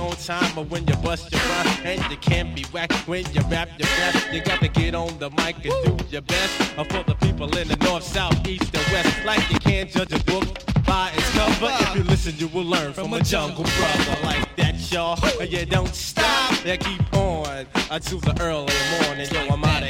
on time or when you bust your rhyme. And you can't be whack when you rap your rap. You got to get on the mic and do your best. For the people in the north, south, east, and west. Like you can't judge a book by its cover. If you listen, you will learn from a jungle brother. Like that, y'all. You don't stop. You keep on until the early morning. Yo, I'm out